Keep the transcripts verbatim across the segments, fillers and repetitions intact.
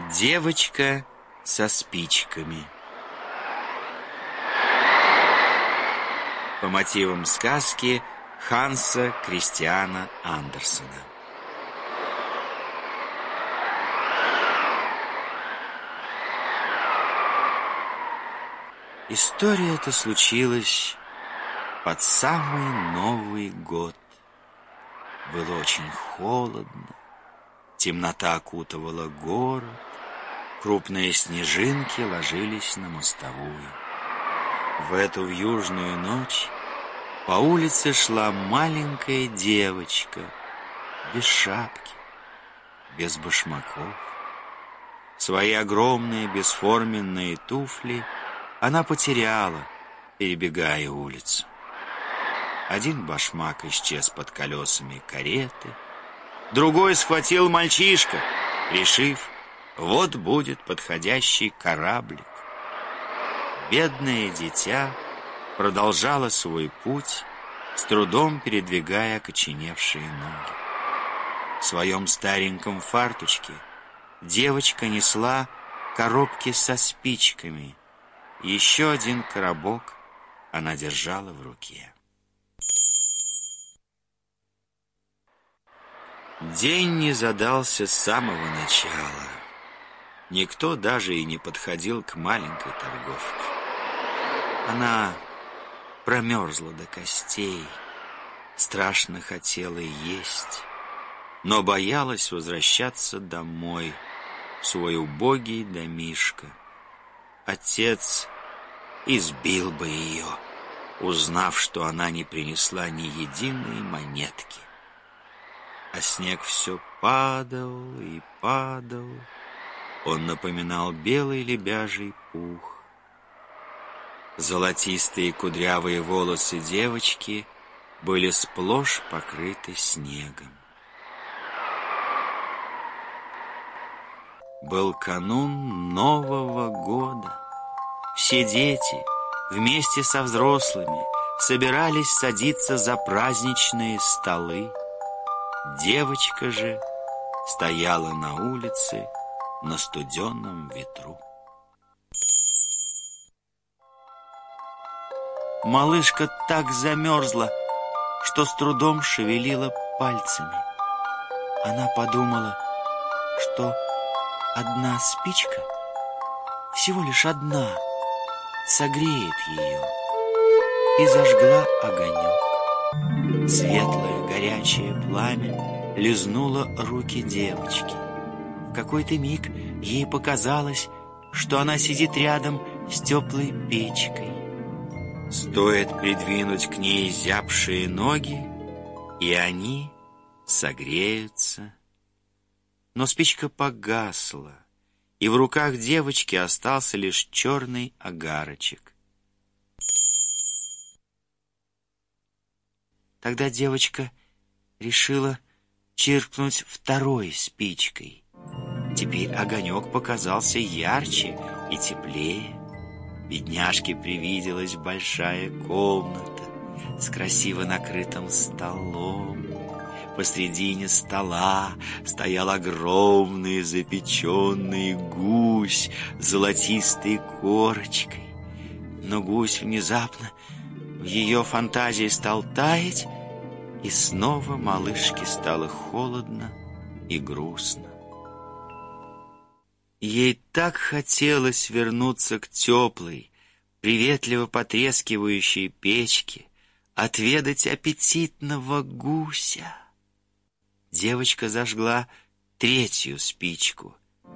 Девочка со спичками. По мотивам сказки Ханса Кристиана Андерсена. История эта случилась под самый Новый год. Было очень холодно, темнота окутывала город, крупные снежинки ложились на мостовую. В эту вьюжную ночь по улице шла маленькая девочка, без шапки, без башмаков. Свои огромные бесформенные туфли она потеряла, перебегая улицу. Один башмак исчез под колесами кареты, другой схватил мальчишка, решив, вот будет подходящий кораблик. Бедное дитя продолжало свой путь, с трудом передвигая окоченевшие ноги. В своем стареньком фартучке девочка несла коробки со спичками. Еще один коробок она держала в руке. День не задался с самого начала. Никто даже и не подходил к маленькой торговке. Она промерзла до костей, страшно хотела есть, но боялась возвращаться домой, в свой убогий домишко. Отец избил бы ее, узнав, что она не принесла ни единой монетки. А снег все падал и падал. Он напоминал белый лебяжий пух. Золотистые кудрявые волосы девочки были сплошь покрыты снегом. Был канун Нового года. Все дети вместе со взрослыми собирались садиться за праздничные столы. Девочка же стояла на улице на студенном ветру. Малышка так замерзла, что с трудом шевелила пальцами. Она подумала, что одна спичка, всего лишь одна, согреет ее, и зажгла огонек. Светлое горячее пламя лизнуло руки девочки. В какой-то миг ей показалось, что она сидит рядом с теплой печкой. Стоит придвинуть к ней зябшие ноги, и они согреются. Но спичка погасла, и в руках девочки остался лишь черный огарочек. Тогда девочка решила чиркнуть второй спичкой. Теперь огонек показался ярче и теплее. Бедняжке привиделась большая комната с красиво накрытым столом. Посредине стола стоял огромный запеченный гусь с золотистой корочкой. Но гусь внезапно в ее фантазии стал таять, и снова малышке стало холодно и грустно. Ей так хотелось вернуться к теплой, приветливо потрескивающей печке, отведать аппетитного гуся. Девочка зажгла третью спичку.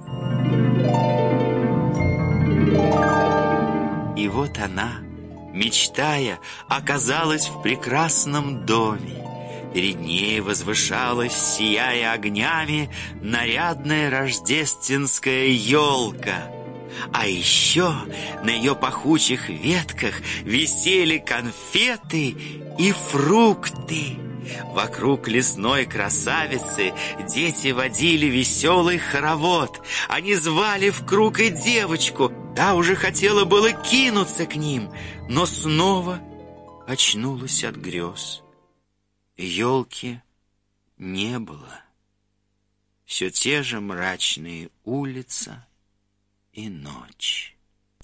И вот она, мечтая, оказалась в прекрасном доме. Перед ней возвышалась, сияя огнями, нарядная рождественская елка. А еще на ее пахучих ветках висели конфеты и фрукты. Вокруг лесной красавицы дети водили веселый хоровод. Они звали в круг и девочку. Та уже хотела было кинуться к ним, но снова очнулась от грез. Елки не было. все те же мрачные улица и ночь.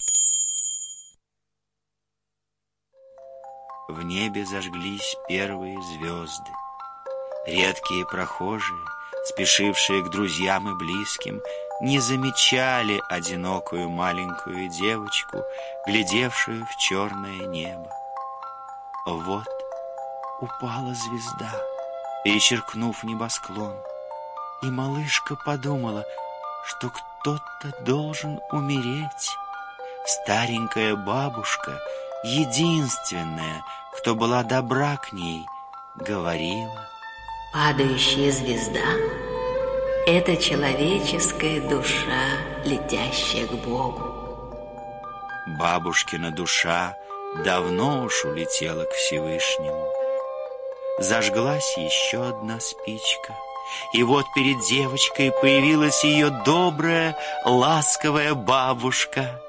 В небе зажглись первые звезды. Редкие прохожие, спешившие к друзьям и близким, не замечали одинокую маленькую девочку, глядевшую в черное небо. Вот упала звезда, перечеркнув небосклон, и малышка подумала, что кто-то должен умереть. Старенькая бабушка, единственная, кто была добра к ней, говорила: падающая звезда — это человеческая душа, летящая к Богу. Бабушкина душа давно уж улетела к Всевышнему. Зажглась еще одна спичка, и вот перед девочкой появилась ее добрая, ласковая бабушка.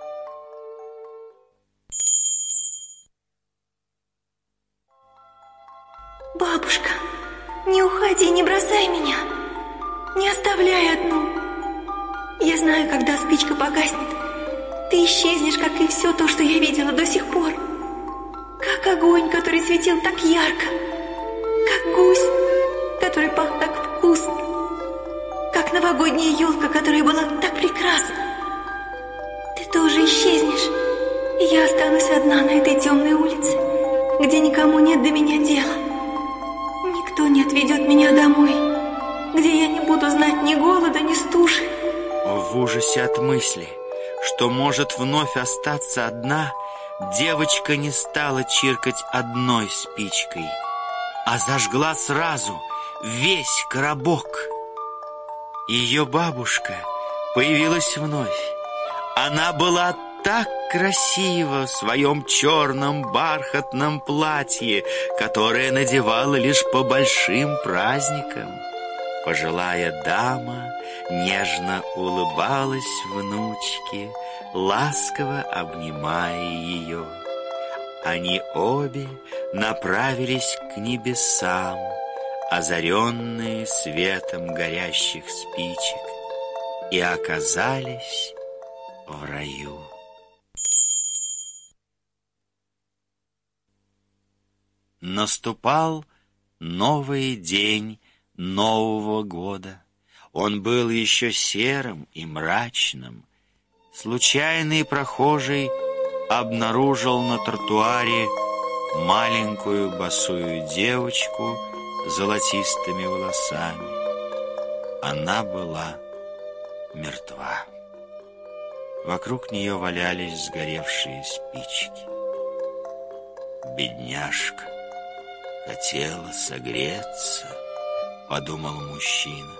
Бабушка, не уходи, не бросай меня, не оставляй одну. Я знаю, когда спичка погаснет, ты исчезнешь, как и все то, что я видела до сих пор. Как огонь, который светил так ярко, как гусь, который пах так вкусно, как новогодняя елка, которая была так прекрасна. Ты тоже исчезнешь, и я останусь одна на этой темной улице, где никому нет до меня дела. Никто не отведет меня домой, где я не буду знать ни голода, ни стужи. В ужасе от мысли, что может вновь остаться одна, девочка не стала чиркать одной спичкой, а зажгла сразу весь коробок. Ее бабушка появилась вновь. Она была так красива в своем черном бархатном платье, которое надевала лишь по большим праздникам. Пожилая дама нежно улыбалась внучке, ласково обнимая ее. Они обе направились к небесам, озаренные светом горящих спичек, и оказались в раю. Наступал новый день Нового года. Он был еще серым и мрачным. Случайный прохожий обнаружил на тротуаре маленькую босую девочку с золотистыми волосами. Она была мертва. Вокруг нее валялись сгоревшие спички. «Бедняжка хотела согреться», — подумал мужчина.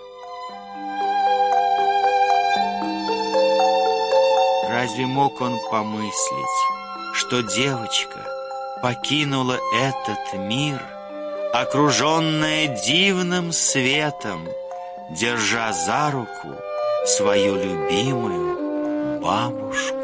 Разве мог он помыслить, что девочка покинула этот мир, окруженная дивным светом, держа за руку свою любимую бабушку?